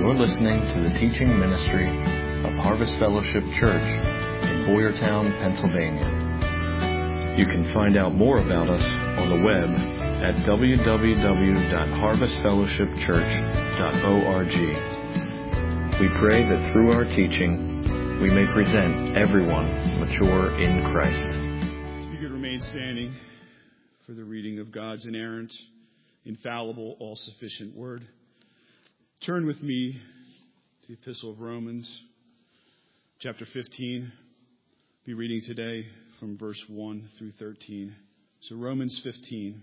You're listening to the teaching ministry of Harvest Fellowship Church in Boyertown, Pennsylvania. You can find out more about us on the web at www.harvestfellowshipchurch.org. We pray that through our teaching, we may present everyone mature in Christ. You could remain standing for the reading of God's inerrant, infallible, all-sufficient word. Turn with me to the Epistle of Romans, chapter 15. I'll be reading today from verse 1 through 13. So Romans 15.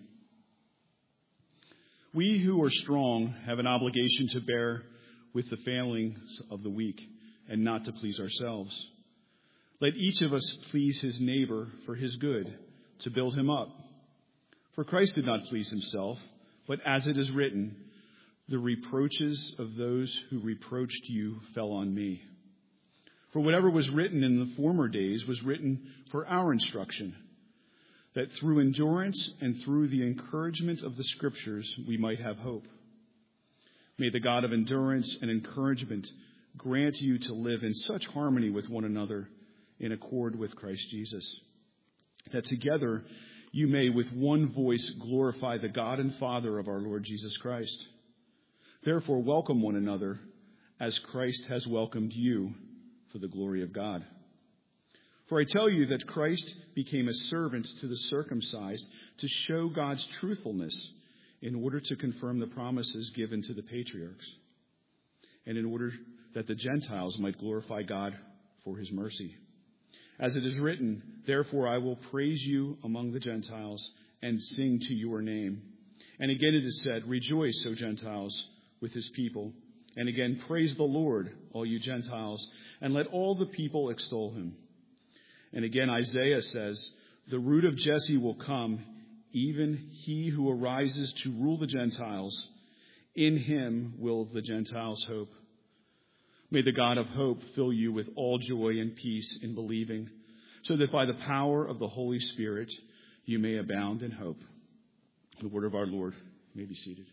We who are strong have an obligation to bear with the failings of the weak and not to please ourselves. Let each of us please his neighbor for his good, to build him up. For Christ did not please himself, but as it is written, the reproaches of those who reproached you fell on me. For whatever was written in the former days was written for our instruction, that through endurance and through the encouragement of the Scriptures we might have hope. May the God of endurance and encouragement grant you to live in such harmony with one another in accord with Christ Jesus, that together you may with one voice glorify the God and Father of our Lord Jesus Christ. Therefore, welcome one another as Christ has welcomed you for the glory of God. For I tell you that Christ became a servant to the circumcised to show God's truthfulness in order to confirm the promises given to the patriarchs, and in order that the Gentiles might glorify God for his mercy. As it is written, therefore I will praise you among the Gentiles and sing to your name. And again it is said, rejoice, O Gentiles, with his people. And again, praise the Lord, all you Gentiles, and let all the people extol him. And again, Isaiah says, the root of Jesse will come, even he who arises to rule the Gentiles. In him will the Gentiles hope. May the God of hope fill you with all joy and peace in believing, so that by the power of the Holy Spirit you may abound in hope. The word of our Lord. You may be seated.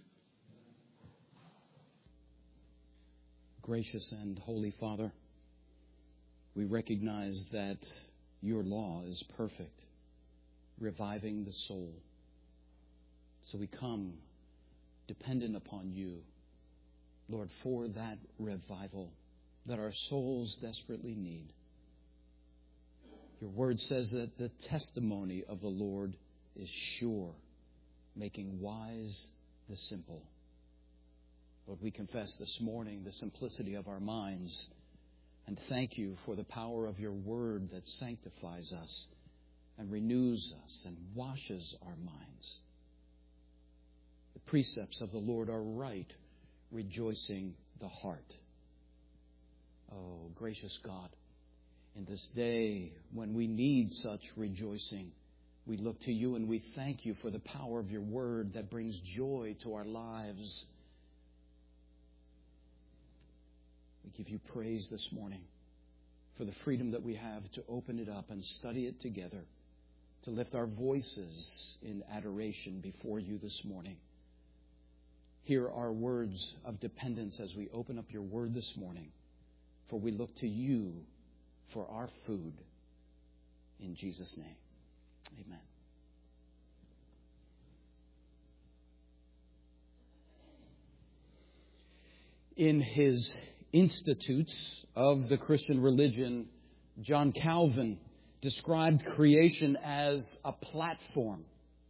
Gracious and holy Father, we recognize that your law is perfect, reviving the soul. So we come dependent upon you, Lord, for that revival that our souls desperately need. Your word says that the testimony of the Lord is sure, making wise the simple. Lord, we confess this morning the simplicity of our minds and thank you for the power of your word that sanctifies us and renews us and washes our minds. The precepts of the Lord are right, rejoicing the heart. Oh, gracious God, in this day when we need such rejoicing, we look to you and we thank you for the power of your word that brings joy to our lives. We give you praise this morning for the freedom that we have to open it up and study it together, to lift our voices in adoration before you this morning. Hear our words of dependence as we open up your word this morning, for we look to you for our food. In Jesus' name, amen. In his Institutes of the Christian Religion, John Calvin described creation as a platform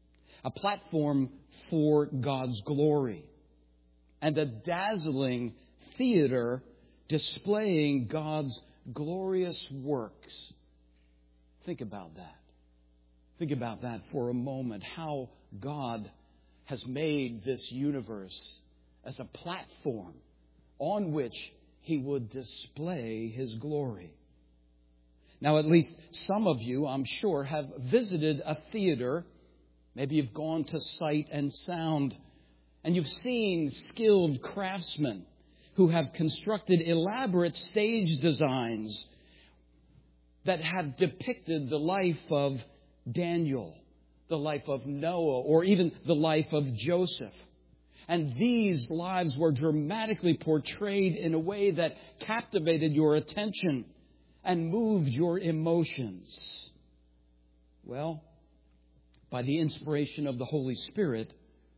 for God's glory, and a dazzling theater displaying God's glorious works. Think about that. Think about that for a moment, how God has made this universe as a platform on which he would display his glory. Now, at least some of you, I'm sure, have visited a theater. Maybe you've gone to Sight and Sound, and you've seen skilled craftsmen who have constructed elaborate stage designs that have depicted the life of Daniel, the life of Noah, or even the life of Joseph. And these lives were dramatically portrayed in a way that captivated your attention and moved your emotions. Well, by the inspiration of the Holy Spirit,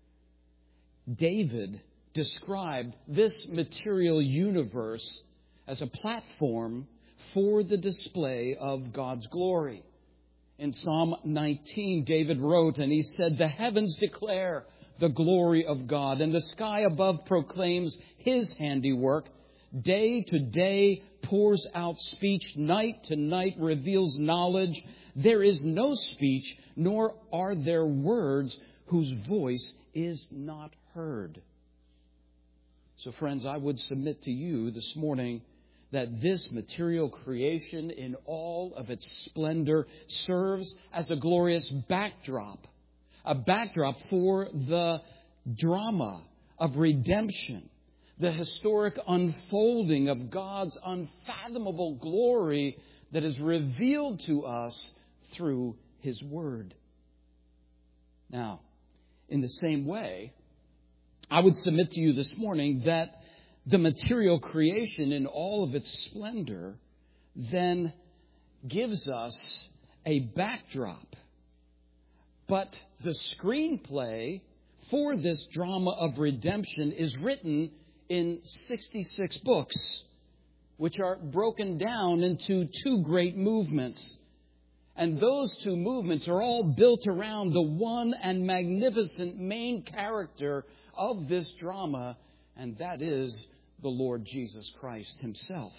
David described this material universe as a platform for the display of God's glory. In Psalm 19, David wrote, and he said, "The heavens declare the glory of God, and the sky above proclaims His handiwork. Day to day pours out speech, night to night reveals knowledge. There is no speech, nor are there words whose voice is not heard." So, friends, I would submit to you this morning that this material creation in all of its splendor serves as a glorious backdrop, a backdrop for the drama of redemption, the historic unfolding of God's unfathomable glory that is revealed to us through His Word. Now, in the same way, I would submit to you this morning that the material creation in all of its splendor then gives us a backdrop. But the screenplay for this drama of redemption is written in 66 books, which are broken down into two great movements. And those two movements are all built around the one and magnificent main character of this drama, and that is the Lord Jesus Christ Himself.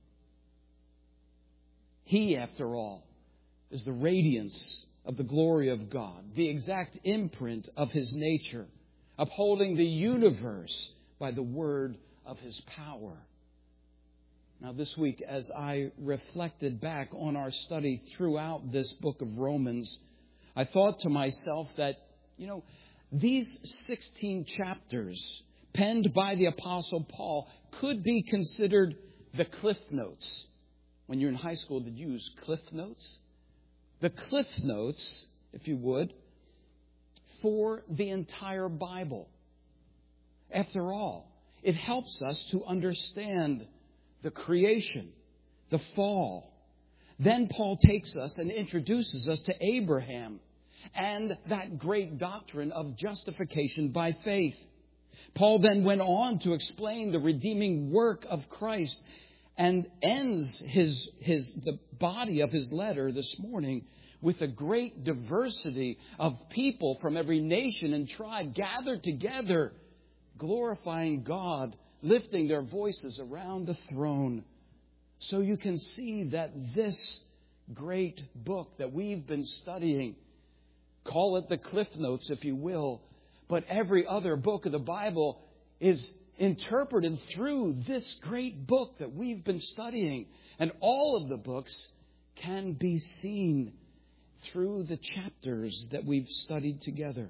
He, after all, is the radiance of the glory of God, the exact imprint of His nature, upholding the universe by the word of His power. Now, this week, as I reflected back on our study throughout this book of Romans, I thought to myself that, these 16 chapters penned by the Apostle Paul could be considered the Cliff Notes. When you're in high school, did you use Cliff Notes? The Cliff Notes, if you would, for the entire Bible. After all, it helps us to understand the creation, the fall. Then Paul takes us and introduces us to Abraham and that great doctrine of justification by faith. Paul then went on to explain the redeeming work of Christ and ends the body of his letter this morning with a great diversity of people from every nation and tribe gathered together, glorifying God, lifting their voices around the throne. So you can see that this great book that we've been studying, call it the Cliff Notes if you will, but every other book of the Bible is interpreted through this great book that we've been studying. And all of the books can be seen through the chapters that we've studied together.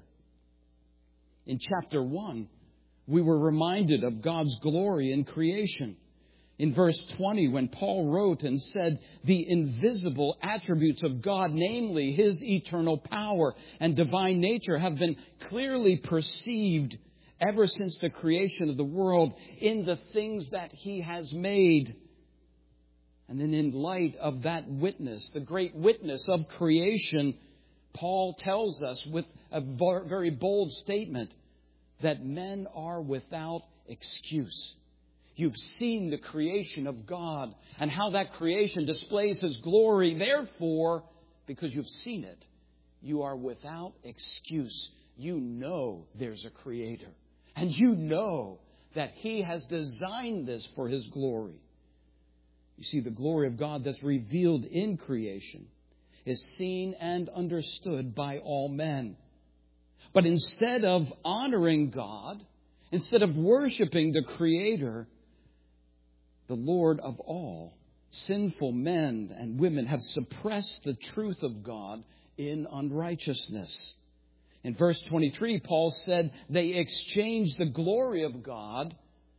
In chapter 1, we were reminded of God's glory in creation. In verse 20, when Paul wrote and said, the invisible attributes of God, namely His eternal power and divine nature, have been clearly perceived ever since the creation of the world in the things that He has made. And then in light of that witness, the great witness of creation, Paul tells us with a very bold statement that men are without excuse. You've seen the creation of God and how that creation displays His glory. Therefore, because you've seen it, you are without excuse. You know there's a Creator. And you know that He has designed this for His glory. You see, the glory of God that's revealed in creation is seen and understood by all men. But instead of honoring God, instead of worshiping the Creator, the Lord of all, sinful men and women have suppressed the truth of God in unrighteousness. In verse 23, Paul said they exchanged the glory of God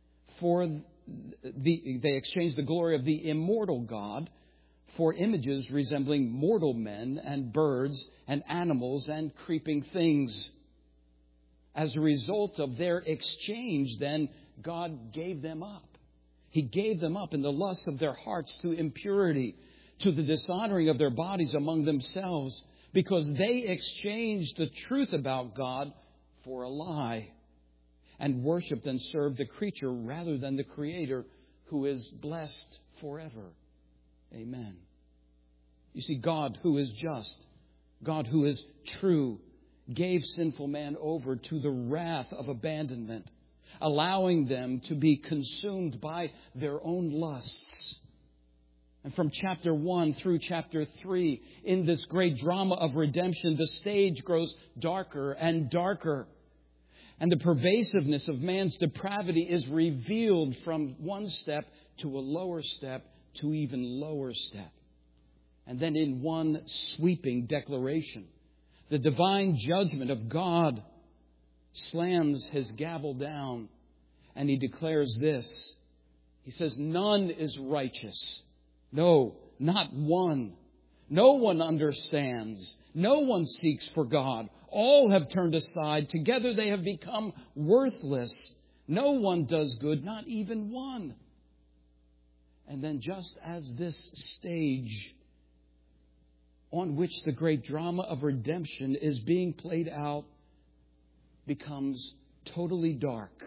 they exchanged the glory of the immortal God for images resembling mortal men and birds and animals and creeping things. as a result of their exchange, then God gave them up. He gave them up in the lust of their hearts to impurity, to the dishonoring of their bodies among themselves, because they exchanged the truth about God for a lie and worshiped and served the creature rather than the Creator, who is blessed forever. Amen. You see, God, who is just, God, who is true, gave sinful man over to the wrath of abandonment, allowing them to be consumed by their own lusts. And from chapter 1 through chapter 3, in this great drama of redemption, the stage grows darker and darker. And the pervasiveness of man's depravity is revealed from one step to a lower step to even lower step. And then in one sweeping declaration, the divine judgment of God slams his gavel down, and he declares this. He says, none is righteous. No, not one. No one understands. No one seeks for God. All have turned aside. Together they have become worthless. No one does good, not even one. And then just as this stage on which the great drama of redemption is being played out becomes totally dark,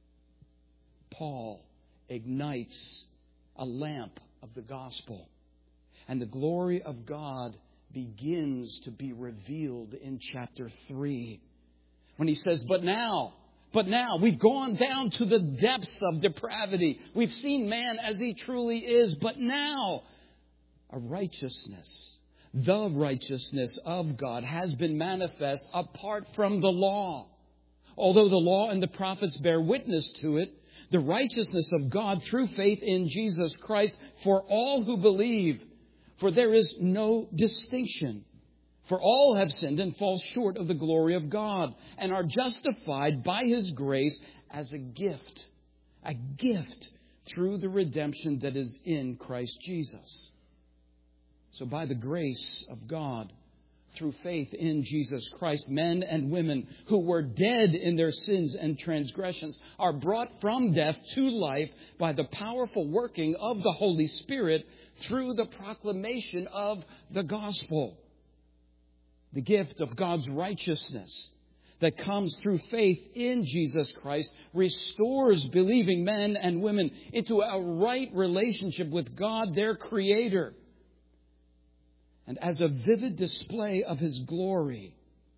Paul ignites a lamp of the gospel, and the glory of God begins to be revealed in chapter 3. When he says, But now, we've gone down to the depths of depravity. We've seen man as he truly is. But now, a righteousness, the righteousness of God has been manifest apart from the law. Although the law and the prophets bear witness to it, the righteousness of God through faith in Jesus Christ for all who believe. For there is no distinction. For all have sinned and fall short of the glory of God, and are justified by His grace as a gift through the redemption that is in Christ Jesus. So by the grace of God, through faith in Jesus Christ, men and women who were dead in their sins and transgressions are brought from death to life by the powerful working of the Holy Spirit through the proclamation of the gospel. The gift of God's righteousness that comes through faith in Jesus Christ restores believing men and women into a right relationship with God, their Creator. And as a vivid display of His glory,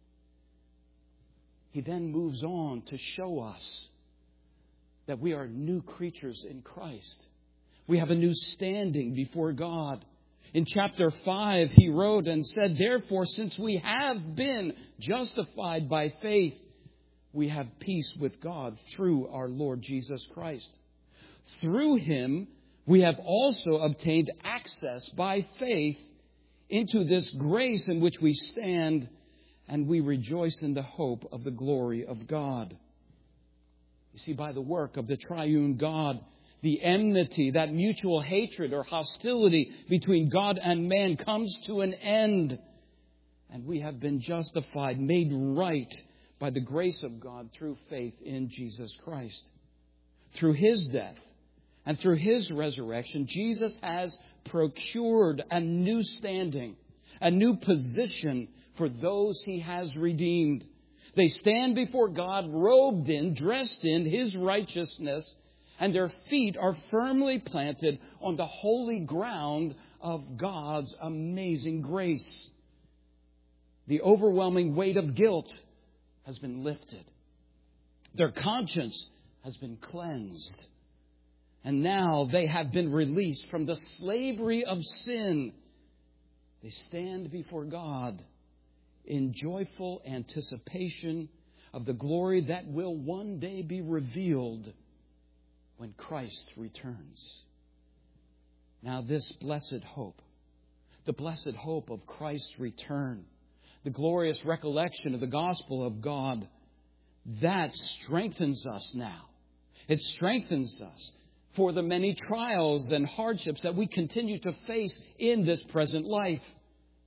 He then moves on to show us that we are new creatures in Christ. We have a new standing before God. In chapter 5, he wrote and said, Therefore, since we have been justified by faith, we have peace with God through our Lord Jesus Christ. Through Him, we have also obtained access by faith into this grace in which we stand, and we rejoice in the hope of the glory of God. You see, by the work of the triune God, the enmity, that mutual hatred or hostility between God and man comes to an end. And we have been justified, made right by the grace of God through faith in Jesus Christ. Through His death and through His resurrection, Jesus has procured a new standing, a new position for those He has redeemed. They stand before God robed in, dressed in His righteousness, and their feet are firmly planted on the holy ground of God's amazing grace. The overwhelming weight of guilt has been lifted. Their conscience has been cleansed. And now they have been released from the slavery of sin. They stand before God in joyful anticipation of the glory that will one day be revealed when Christ returns. Now this blessed hope, the blessed hope of Christ's return, the glorious recollection of the gospel of God, that strengthens us now. It strengthens us for the many trials and hardships that we continue to face in this present life.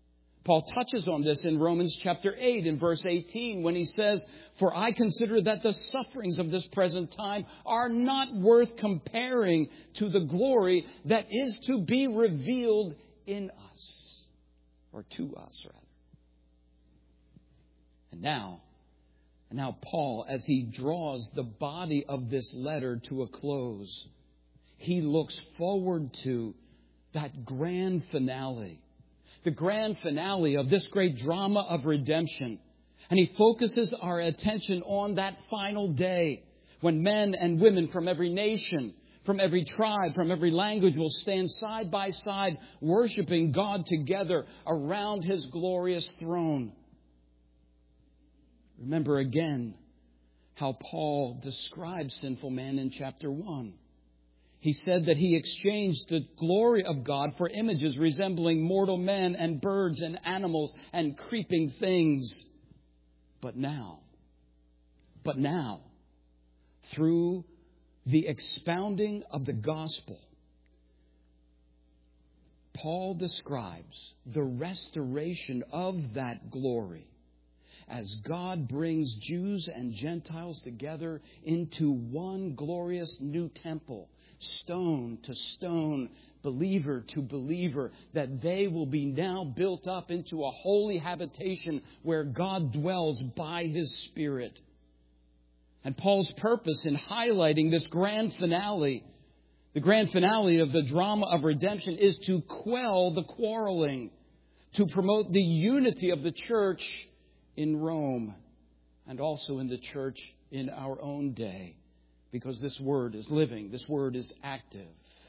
Paul touches on this in Romans chapter 8 in verse 18 when he says, "For I consider that the sufferings of this present time are not worth comparing to the glory that is to be revealed in us," or to us, rather. And now Paul, as he draws the body of this letter to a close, he looks forward to that grand finale. The grand finale of this great drama of redemption. And he focuses our attention on that final day when men and women from every nation, from every tribe, from every language will stand side by side worshiping God together around His glorious throne. Remember again how Paul describes sinful man in chapter 1. He said that he exchanged the glory of God for images resembling mortal men and birds and animals and creeping things. But now, through the expounding of the gospel, Paul describes the restoration of that glory as God brings Jews and Gentiles together into one glorious new temple, stone to stone, believer to believer, that they will be now built up into a holy habitation where God dwells by His Spirit. And Paul's purpose in highlighting this grand finale, the grand finale of the drama of redemption, is to quell the quarreling, to promote the unity of the church in Rome and also in the church in our own day. Because this word is living. This word is active.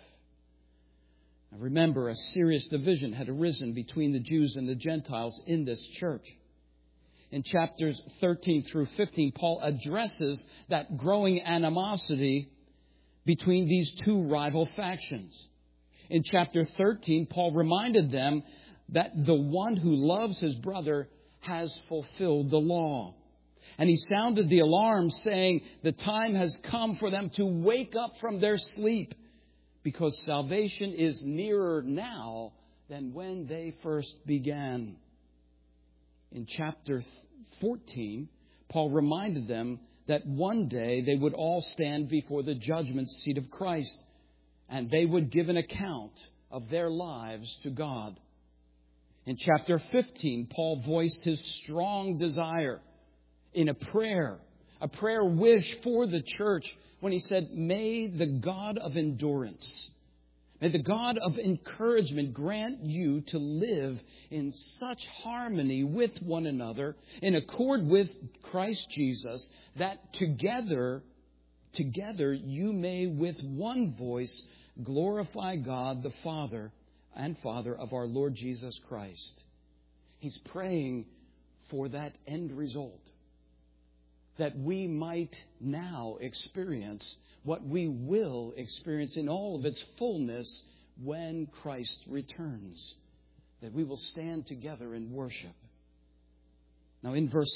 Now remember, a serious division had arisen between the Jews and the Gentiles in this church. In chapters 13 through 15, Paul addresses that growing animosity between these two rival factions. In chapter 13, Paul reminded them that the one who loves his brother has fulfilled the law. And he sounded the alarm, saying the time has come for them to wake up from their sleep, because salvation is nearer now than when they first began. In chapter 14, Paul reminded them that one day they would all stand before the judgment seat of Christ, and they would give an account of their lives to God. In chapter 15, Paul voiced his strong desire in a prayer wish for the church when he said, "May the God of endurance, may the God of encouragement grant you to live in such harmony with one another, in accord with Christ Jesus, that together you may with one voice glorify God the Father and Father of our Lord Jesus Christ." He's praying for that end result, that we might now experience what we will experience in all of its fullness when Christ returns, that we will stand together in worship. Now in verse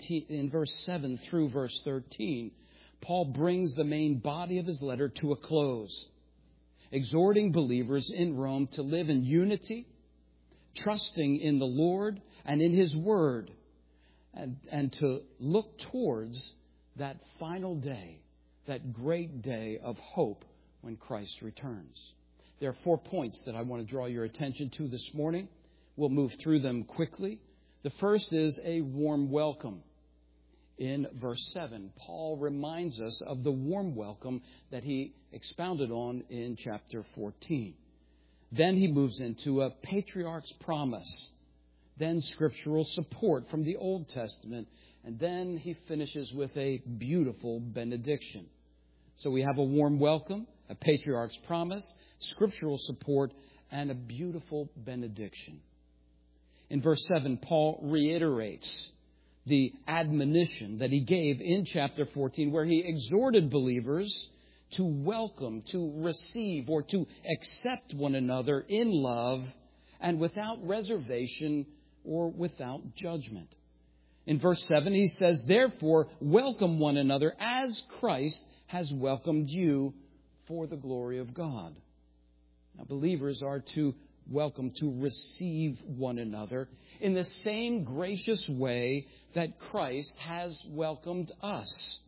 7 through verse 13, Paul brings the main body of his letter to a close, exhorting believers in Rome to live in unity, trusting in the Lord and in His Word, and to look towards that final day, that great day of hope when Christ returns. There are 4 points that I want to draw your attention to this morning. We'll move through them quickly. The first is a warm welcome. In verse 7, Paul reminds us of the warm welcome that he expounded on in chapter 14. Then he moves into a patriarch's promise, then scriptural support from the Old Testament, and then he finishes with a beautiful benediction. So we have a warm welcome, a patriarch's promise, scriptural support, and a beautiful benediction. In verse 7, Paul reiterates the admonition that he gave in chapter 14, where he exhorted believers to welcome, to receive, or to accept one another in love and without reservation or without judgment. In verse 7, he says, "Therefore, welcome one another as Christ has welcomed you for the glory of God." Now, believers are to welcome to receive one another in the same gracious way that Christ has welcomed us.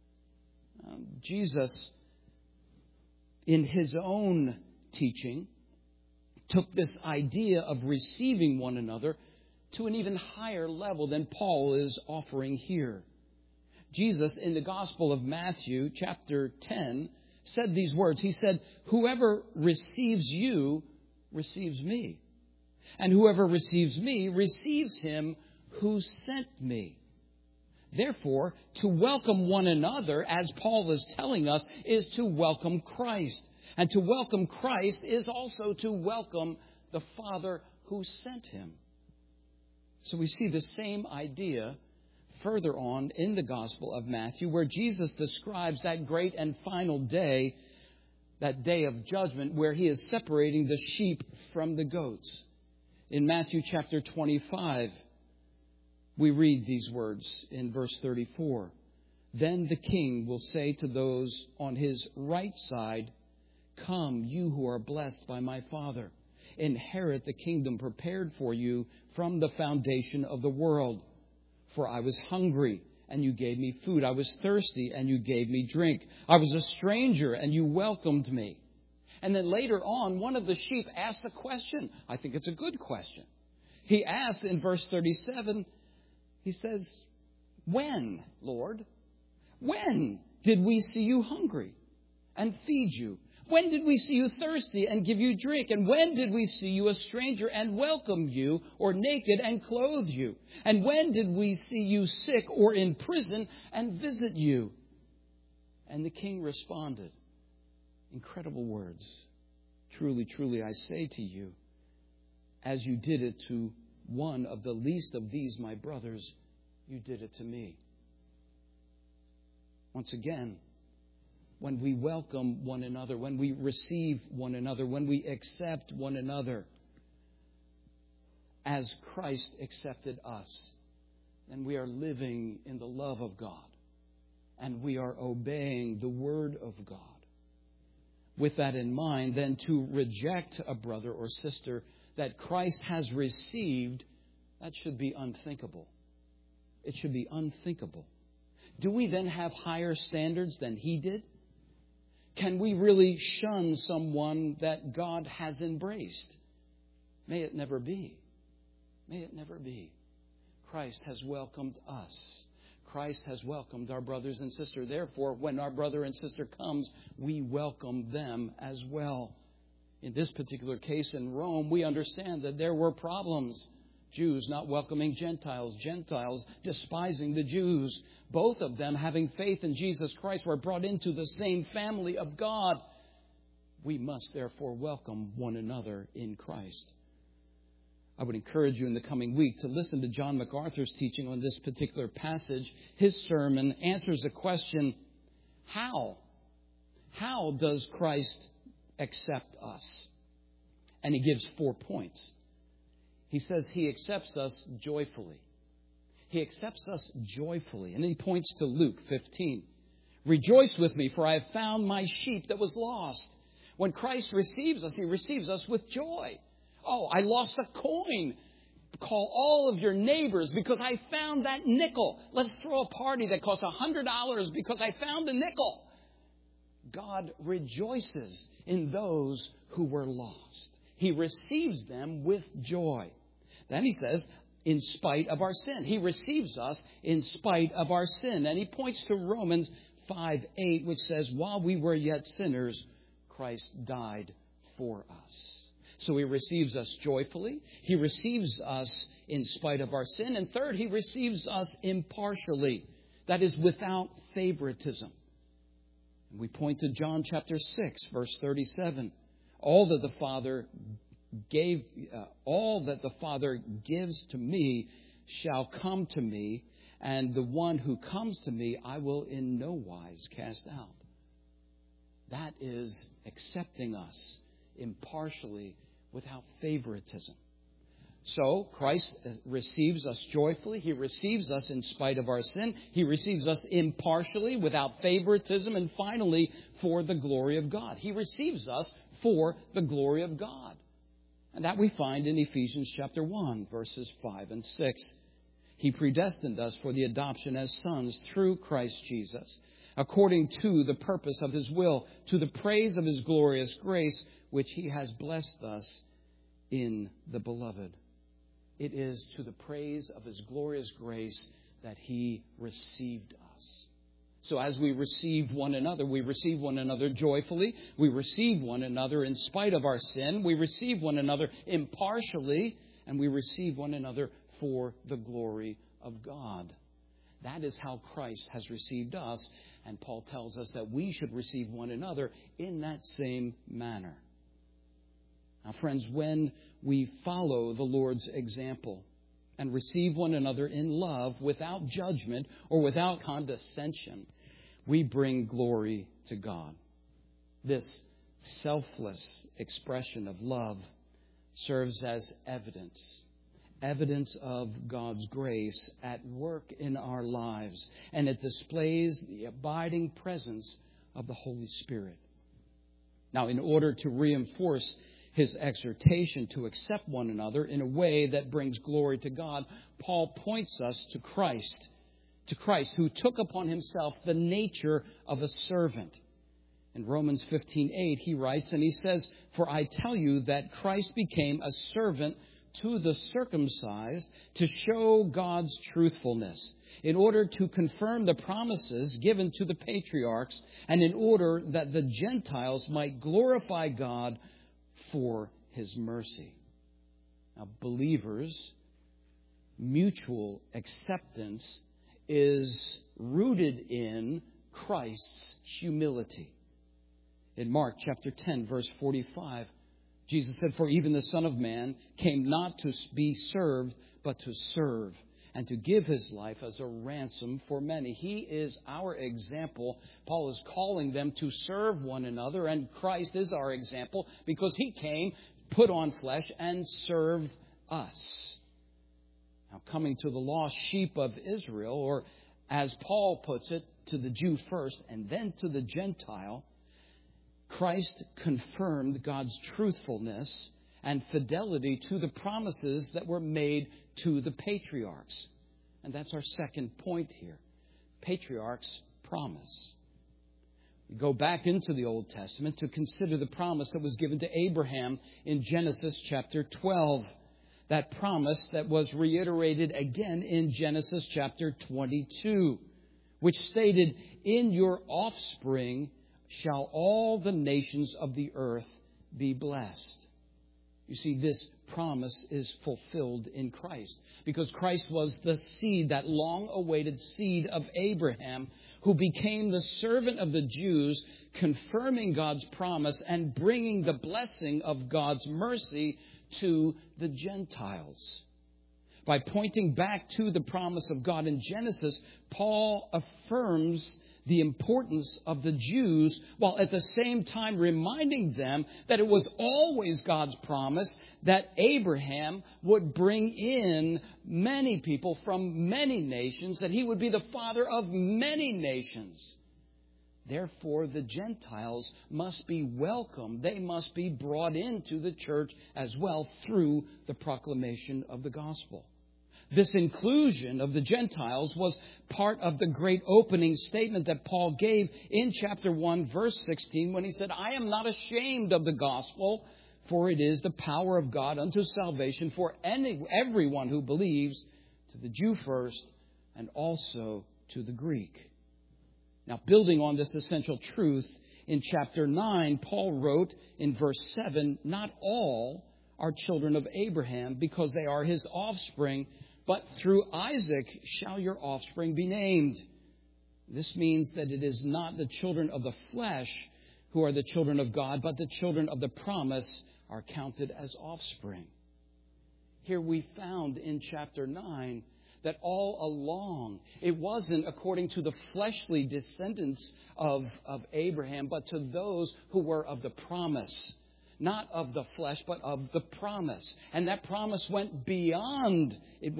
Jesus, in his own teaching, took this idea of receiving one another to an even higher level than Paul is offering here. Jesus, in the Gospel of Matthew, chapter 10, said these words. He said, "Whoever receives you receives me, and whoever receives me receives him who sent me." Therefore, to welcome one another, as Paul is telling us, is to welcome Christ. And to welcome Christ is also to welcome the Father who sent him. So we see the same idea further on in the Gospel of Matthew, where Jesus describes that great and final day, that day of judgment, where he is separating the sheep from the goats. In Matthew chapter 25, we read these words in verse 34. "Then the king will say to those on his right side, 'Come, you who are blessed by my Father, inherit the kingdom prepared for you from the foundation of the world. For I was hungry, and you gave me food. I was thirsty, and you gave me drink. I was a stranger, and you welcomed me.'" And then later on, one of the sheep asks a question. I think it's a good question. He asks in verse 37, he says, "When, Lord? When did we see you hungry and feed you? When did we see you thirsty and give you drink? And when did we see you a stranger and welcome you, or naked and clothe you? And when did we see you sick or in prison and visit you?" And the king responded, incredible words, "Truly, truly, I say to you, as you did it to one of the least of these my brothers, you did it to me." Once again, when we welcome one another, when we receive one another, when we accept one another as Christ accepted us, then we are living in the love of God, and we are obeying the Word of God. With that in mind, then, to reject a brother or sister that Christ has received, that should be unthinkable. It should be unthinkable. Do we then have higher standards than he did? Can we really shun someone that God has embraced? May it never be. May it never be. Christ has welcomed us. Christ has welcomed our brothers and sisters. Therefore, when our brother and sister comes, we welcome them as well. In this particular case in Rome, we understand that there were problems. Jews not welcoming Gentiles, Gentiles despising the Jews. Both of them, having faith in Jesus Christ, were brought into the same family of God. We must therefore welcome one another in Christ. I would encourage you in the coming week to listen to John MacArthur's teaching on this particular passage. His sermon answers the question, how? How does Christ accept us? And he gives 4 points. He says he accepts us joyfully. He accepts us joyfully. And he points to Luke 15. "Rejoice with me, for I have found my sheep that was lost." When Christ receives us, he receives us with joy. "Oh, I lost a coin. Call all of your neighbors because I found that nickel. Let's throw a party that costs $100 because I found a nickel." God rejoices in those who were lost. He receives them with joy. Then he says, in spite of our sin. He receives us in spite of our sin. And he points to Romans 5:8, which says, "While we were yet sinners, Christ died for us." So he receives us joyfully. He receives us in spite of our sin. And third, he receives us impartially. That is, without favoritism. And we point to John chapter 6, verse 37. All that the Father gives to me shall come to me, and the one who comes to me I will in no wise cast out. That is accepting us impartially without favoritism. So Christ receives us joyfully. He receives us in spite of our sin. He receives us impartially without favoritism. And finally, for the glory of God. He receives us for the glory of God. And that we find in Ephesians chapter 1, verses 5 and 6. He predestined us for the adoption as sons through Christ Jesus, according to the purpose of His will, to the praise of His glorious grace, which He has blessed us in the Beloved. It is to the praise of His glorious grace that He received us. So as we receive one another joyfully. We receive one another in spite of our sin. We receive one another impartially. And we receive one another for the glory of God. That is how Christ has received us. And Paul tells us that we should receive one another in that same manner. Now, friends, when we follow the Lord's example and receive one another in love without judgment or without condescension, we bring glory to God. This selfless expression of love serves as evidence of God's grace at work in our lives, and it displays the abiding presence of the Holy Spirit. Now, in order to reinforce his exhortation to accept one another in a way that brings glory to God, Paul points us to Christ, who took upon himself the nature of a servant. In Romans 15:8, he writes, and he says, "For I tell you that Christ became a servant to the circumcised to show God's truthfulness, in order to confirm the promises given to the patriarchs, and in order that the Gentiles might glorify God for His mercy." Now, believers, mutual acceptance is rooted in Christ's humility. In Mark chapter 10, verse 45, Jesus said, "For even the Son of Man came not to be served, but to serve, and to give His life as a ransom for many." He is our example. Paul is calling them to serve one another, and Christ is our example because He came, put on flesh, and served us. Now, coming to the lost sheep of Israel, or as Paul puts it, to the Jew first and then to the Gentile, Christ confirmed God's truthfulness and fidelity to the promises that were made to the patriarchs. And that's our second point here. Patriarchs' promise. We go back into the Old Testament to consider the promise that was given to Abraham in Genesis chapter 12. That promise that was reiterated again in Genesis chapter 22, which stated, "In your offspring shall all the nations of the earth be blessed." You see, this promise is fulfilled in Christ, because Christ was the seed, that long-awaited seed of Abraham, who became the servant of the Jews, confirming God's promise and bringing the blessing of God's mercy to the Gentiles. By pointing back to the promise of God in Genesis, Paul affirms the importance of the Jews, while at the same time reminding them that it was always God's promise that Abraham would bring in many people from many nations, that he would be the father of many nations. Therefore, the Gentiles must be welcomed. They must be brought into the church as well through the proclamation of the gospel. This inclusion of the Gentiles was part of the great opening statement that Paul gave in chapter 1, verse 16, when he said, "I am not ashamed of the gospel, for it is the power of God unto salvation for everyone who believes, to the Jew first, and also to the Greek." Now, building on this essential truth, in chapter 9, Paul wrote in verse 7, "Not all are children of Abraham, because they are his offspring, but through Isaac shall your offspring be named." This means that it is not the children of the flesh who are the children of God, but the children of the promise are counted as offspring. Here we found in chapter 9 that all along it wasn't according to the fleshly descendants of Abraham, but to those who were of the promise. Not of the flesh, but of the promise. And that promise went beyond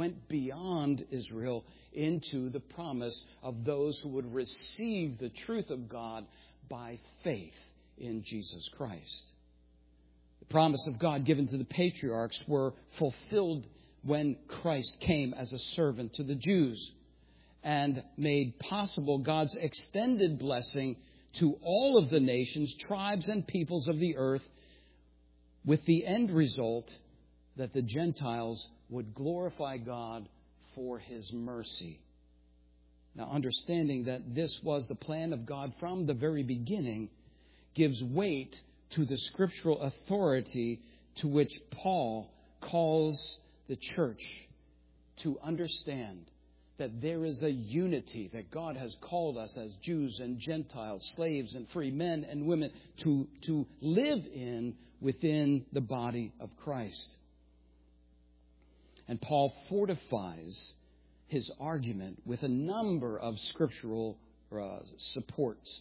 Israel into the promise of those who would receive the truth of God by faith in Jesus Christ. The promise of God given to the patriarchs were fulfilled when Christ came as a servant to the Jews and made possible God's extended blessing to all of the nations, tribes, and peoples of the earth, with the end result that the Gentiles would glorify God for His mercy. Now, understanding that this was the plan of God from the very beginning gives weight to the scriptural authority to which Paul calls the church to understand that there is a unity that God has called us as Jews and Gentiles, slaves and free, men and women, to live in within the body of Christ. And Paul fortifies his argument with a number of scriptural supports.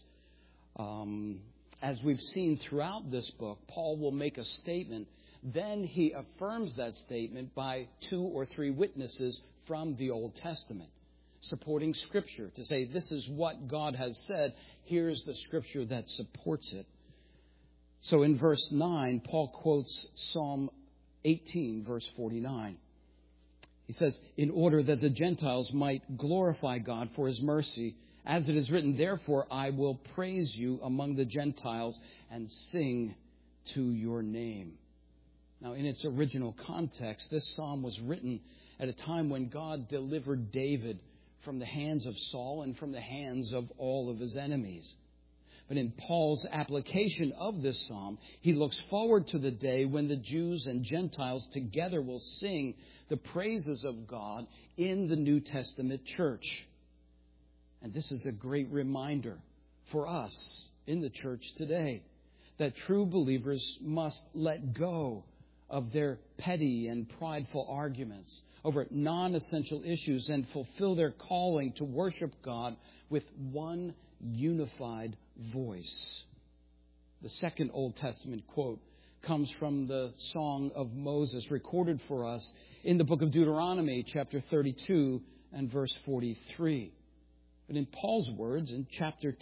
As we've seen throughout this book, Paul will make a statement. Then he affirms that statement by 2 or 3 witnesses from the Old Testament, supporting Scripture to say, this is what God has said. Here's the Scripture that supports it. So in verse 9, Paul quotes Psalm 18, verse 49. He says, in order that the Gentiles might glorify God for His mercy, as it is written, therefore I will praise you among the Gentiles and sing to your name. Now, in its original context, this psalm was written at a time when God delivered David from the hands of Saul and from the hands of all of his enemies. But in Paul's application of this psalm, he looks forward to the day when the Jews and Gentiles together will sing the praises of God in the New Testament church. And this is a great reminder for us in the church today that true believers must let go of their petty and prideful arguments over non-essential issues and fulfill their calling to worship God with one unified voice. The second Old Testament quote comes from the Song of Moses, recorded for us in the book of Deuteronomy, chapter 32 and verse 43. But in Paul's words, in chapter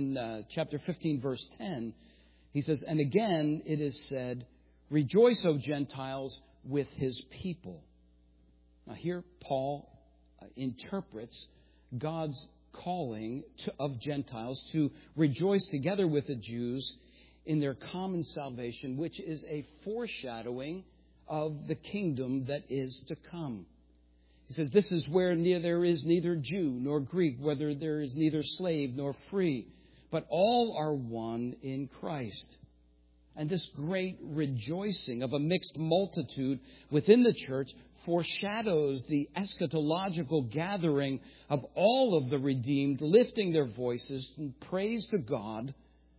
15, verse 10, he says, and again it is said, rejoice, O Gentiles, with His people. Now here Paul interprets God's calling of Gentiles to rejoice together with the Jews in their common salvation, which is a foreshadowing of the kingdom that is to come. He says, this is where there is neither Jew nor Greek, whether there is neither slave nor free, but all are one in Christ. And this great rejoicing of a mixed multitude within the church foreshadows the eschatological gathering of all of the redeemed, lifting their voices in praise to God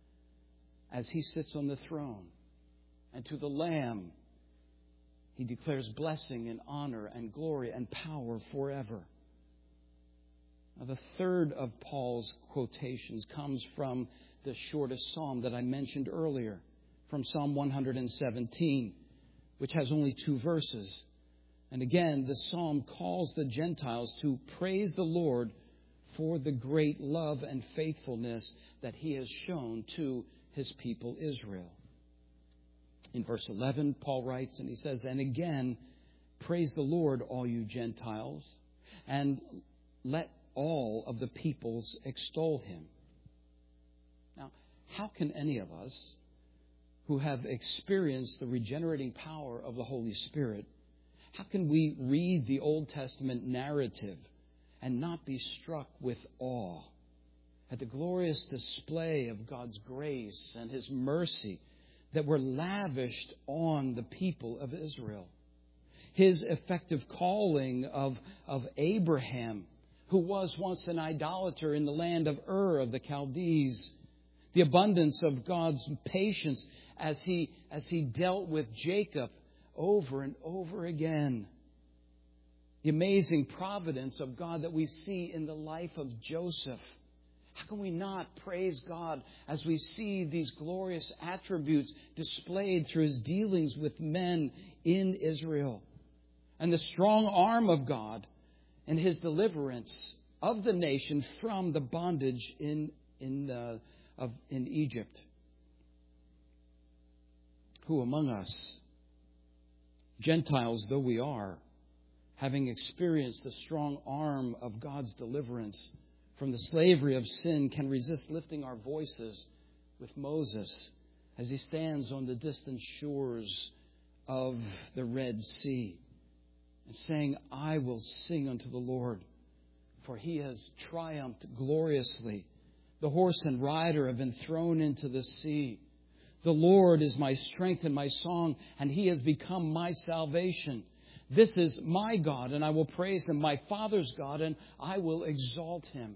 as He sits on the throne. And to the Lamb, He declares blessing and honor and glory and power forever. Now, the third of Paul's quotations comes from the shortest psalm that I mentioned earlier, from Psalm 117, which has only 2 verses. And again, the psalm calls the Gentiles to praise the Lord for the great love and faithfulness that He has shown to His people Israel. In verse 11, Paul writes, and he says, and again, praise the Lord, all you Gentiles, and let all of the peoples extol Him. Now, how can any of us who have experienced the regenerating power of the Holy Spirit, how can we read the Old Testament narrative and not be struck with awe at the glorious display of God's grace and His mercy that were lavished on the people of Israel? His effective calling of Abraham, who was once an idolater in the land of Ur of the Chaldees. The abundance of God's patience as He dealt with Jacob over and over again. The amazing providence of God that we see in the life of Joseph. How can we not praise God as we see these glorious attributes displayed through His dealings with men in Israel? And the strong arm of God and His deliverance of the nation from the bondage in Egypt. Who among us, Gentiles though we are, having experienced the strong arm of God's deliverance from the slavery of sin, can resist lifting our voices with Moses as he stands on the distant shores of the Red Sea and saying, I will sing unto the Lord, for he has triumphed gloriously. The horse and rider have been thrown into the sea. The Lord is my strength and my song, and he has become my salvation. This is my God, and I will praise him, my Father's God, and I will exalt him.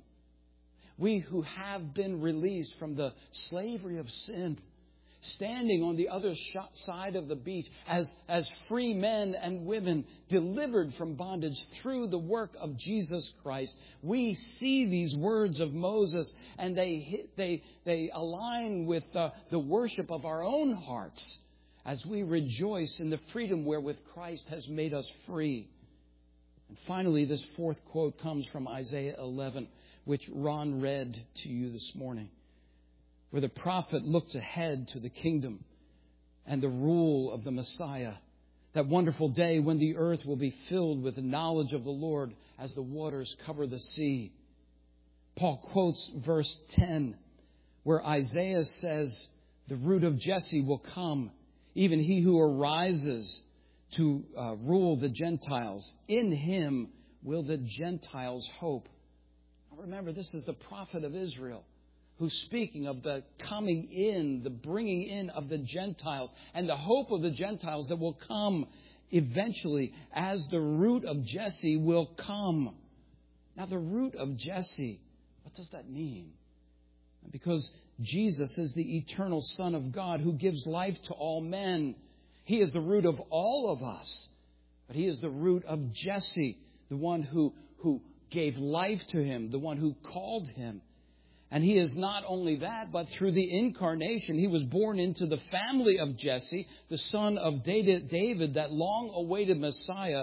We who have been released from the slavery of sin, standing on the other side of the beach as free men and women delivered from bondage through the work of Jesus Christ. We see these words of Moses, and they align with the worship of our own hearts as we rejoice in the freedom wherewith Christ has made us free. And finally, this fourth quote comes from Isaiah 11, which Ron read to you this morning, where the prophet looks ahead to the kingdom and the rule of the Messiah, that wonderful day when the earth will be filled with the knowledge of the Lord as the waters cover the sea. Paul quotes verse 10, where Isaiah says, the root of Jesse will come, even he who arises to rule the Gentiles. In him will the Gentiles hope. Now remember, this is the prophet of Israel, who's speaking of the coming in, the bringing in of the Gentiles, and the hope of the Gentiles that will come eventually as the root of Jesse will come. Now, the root of Jesse, what does that mean? Because Jesus is the eternal Son of God who gives life to all men. He is the root of all of us. But he is the root of Jesse, the one who gave life to him, the one who called him. And he is not only that, but through the incarnation, he was born into the family of Jesse, the son of David, that long-awaited Messiah,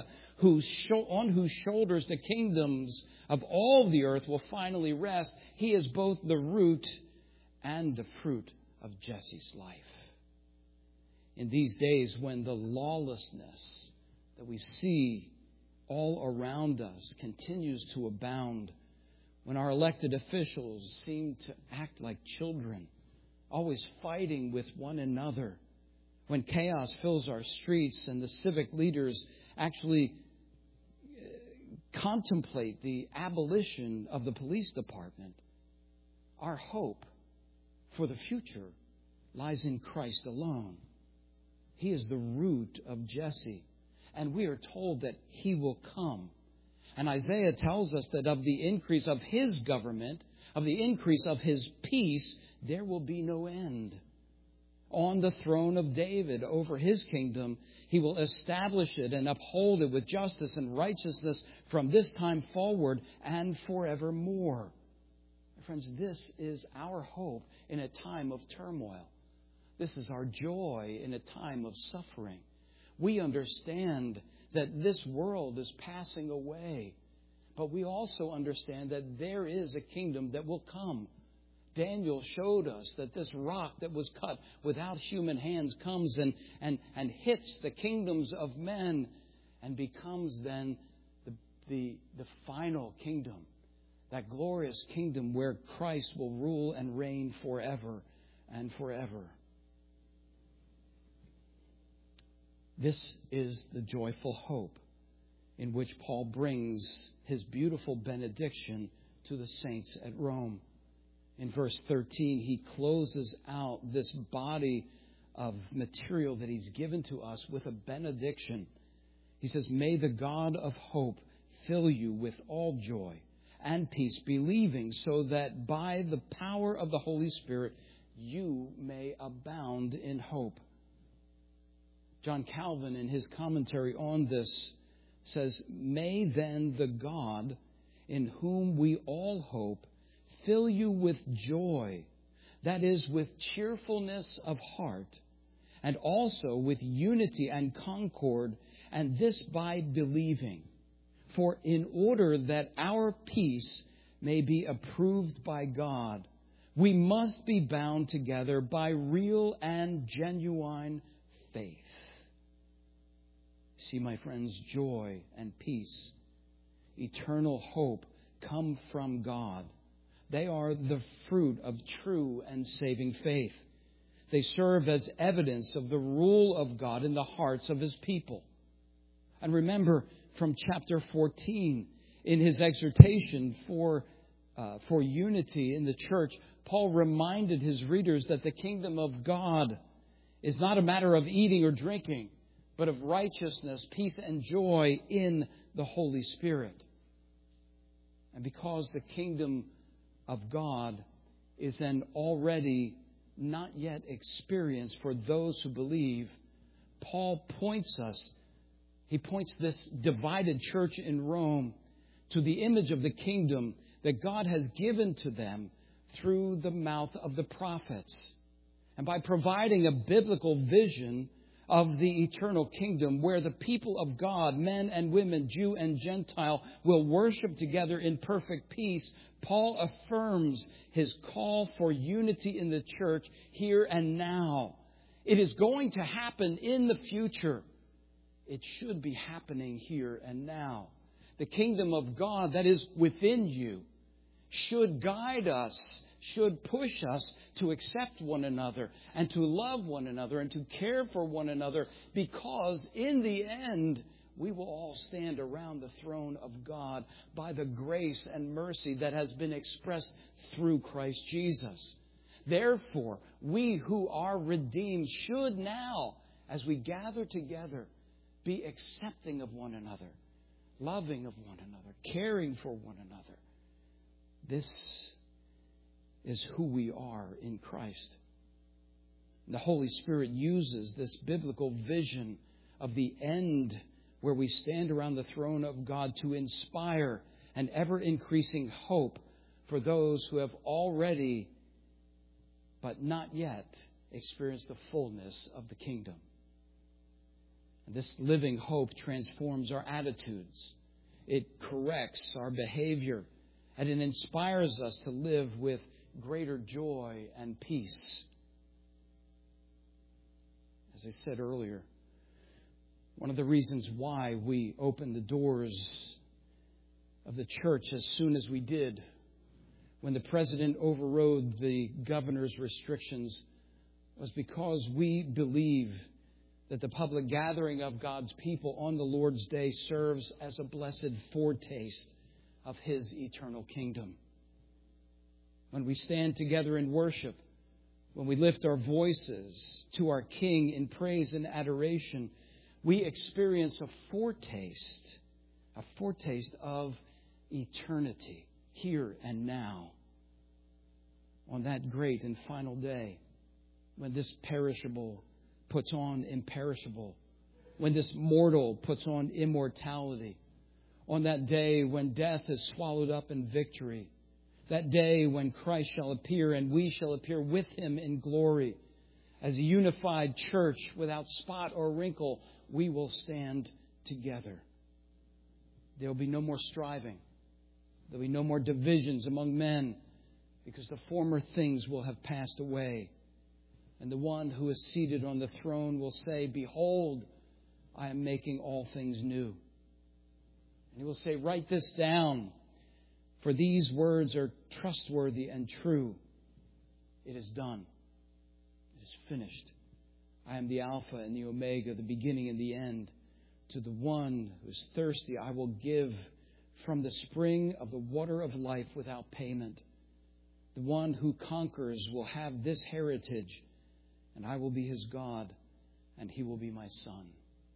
on whose shoulders the kingdoms of all the earth will finally rest. He is both the root and the fruit of Jesse's life. In these days when the lawlessness that we see all around us continues to abound, when our elected officials seem to act like children, always fighting with one another, when chaos fills our streets and the civic leaders actually contemplate the abolition of the police department, our hope for the future lies in Christ alone. He is the root of Jesse, and we are told that he will come. And Isaiah tells us that of the increase of his government, of the increase of his peace, there will be no end. On the throne of David, over his kingdom, he will establish it and uphold it with justice and righteousness from this time forward and forevermore. Friends, this is our hope in a time of turmoil. This is our joy in a time of suffering. We understand that this world is passing away, but we also understand that there is a kingdom that will come. Daniel showed us that this rock that was cut without human hands comes and hits the kingdoms of men and becomes then the final kingdom, that glorious kingdom where Christ will rule and reign forever and forever. This is the joyful hope in which Paul brings his beautiful benediction to the saints at Rome. In verse 13, he closes out this body of material that he's given to us with a benediction. He says, "May the God of hope fill you with all joy and peace, believing, so that by the power of the Holy Spirit you may abound in hope." John Calvin, in his commentary on this, says, "May then the God in whom we all hope fill you with joy, that is, with cheerfulness of heart, and also with unity and concord, and this by believing. For in order that our peace may be approved by God, we must be bound together by real and genuine faith. See, my friends, joy and peace, eternal hope come from God. They are the fruit of true and saving faith. They serve as evidence of the rule of God in the hearts of His people. And remember from chapter 14, in his exhortation for unity in the church, Paul reminded his readers that the kingdom of God is not a matter of eating or drinking, but of righteousness, peace, and joy in the Holy Spirit. And because the kingdom of God is an already not yet experience for those who believe, Paul points this divided church in Rome to the image of the kingdom that God has given to them through the mouth of the prophets. And by providing a biblical vision of the eternal kingdom where the people of God, men and women, Jew and Gentile, will worship together in perfect peace, Paul affirms his call for unity in the church here and now. It is going to happen in the future. It should be happening here and now. The kingdom of God that is within you should guide us, should push us to accept one another and to love one another and to care for one another, because in the end, we will all stand around the throne of God by the grace and mercy that has been expressed through Christ Jesus. Therefore, we who are redeemed should now, as we gather together, be accepting of one another, loving of one another, caring for one another. This is who we are in Christ. The Holy Spirit uses this biblical vision of the end where we stand around the throne of God to inspire an ever-increasing hope for those who have already, but not yet, experienced the fullness of the kingdom. This living hope transforms our attitudes. It corrects our behavior. And it inspires us to live with greater joy and peace. As I said earlier, one of the reasons why we opened the doors of the church as soon as we did, when the president overrode the governor's restrictions, was because we believe that the public gathering of God's people on the Lord's Day serves as a blessed foretaste of His eternal kingdom. When we stand together in worship, when we lift our voices to our King in praise and adoration, we experience a foretaste of eternity here and now. On that great and final day, when this perishable puts on imperishable, when this mortal puts on immortality, on that day when death is swallowed up in victory, that day when Christ shall appear and we shall appear with Him in glory. As a unified church without spot or wrinkle, we will stand together. There will be no more striving. There will be no more divisions among men, because the former things will have passed away. And the one who is seated on the throne will say, "Behold, I am making all things new." And He will say, "Write this down, for these words are trustworthy and true." It is done. It is finished. I am the Alpha and the Omega, the beginning and the end. To the one who is thirsty, I will give from the spring of the water of life without payment. The one who conquers will have this heritage, and I will be his God, and he will be my son.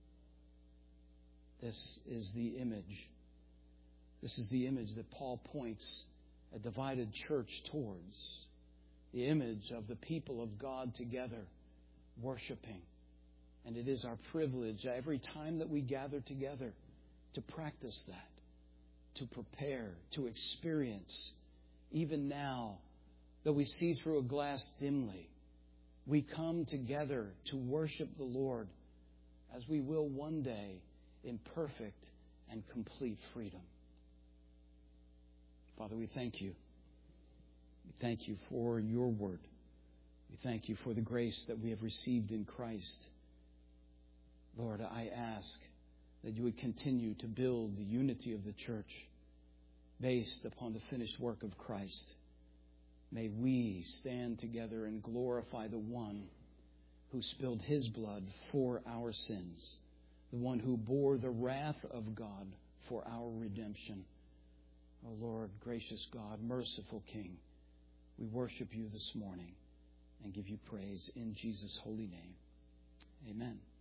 This is the image. This is the image that Paul points a divided church towards. The image of the people of God together, worshiping. And it is our privilege every time that we gather together to practice that, to prepare, to experience. Even now, though we see through a glass dimly, we come together to worship the Lord as we will one day in perfect and complete freedom. Father, we thank you. We thank you for your word. We thank you for the grace that we have received in Christ. Lord, I ask that you would continue to build the unity of the church based upon the finished work of Christ. May we stand together and glorify the one who spilled his blood for our sins, the one who bore the wrath of God for our redemption. Oh Lord, gracious God, merciful King, we worship you this morning and give you praise in Jesus' holy name. Amen.